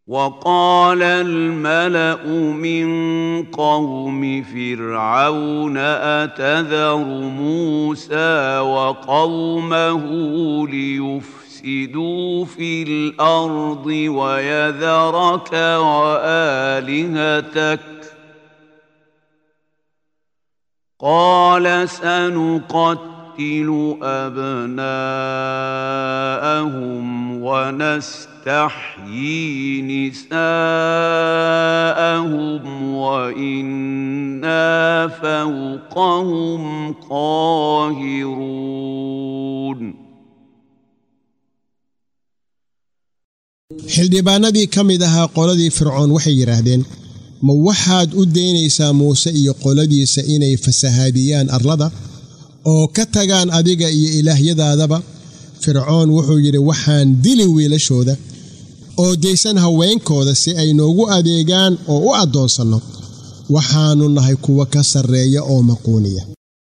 وقال الملأ من قوم فرعون أتذر موسى وقومه ليفسدوا في الأرض ويذرك وآلهتك قال سنقتل أبناءهم ونستحيي نساءهم وإنا فوقهم قاهرون. xildhibaanadii ka mid ahaa qoladii fircoon waxay yiraahdeen ma waxaad u deynaysaa muuse iyo qoladiisa inay fasahaadiyaan arlada oo ka tagaan adiga iyo ilaahyadaadaba fircoon wuxuu yiri waxaan dili wiilashooda oo deysan haweenkooda si ay noogu adeegaan oo u adoonsano waxaanu nahay kuwa ka sareeya oo maquuniya.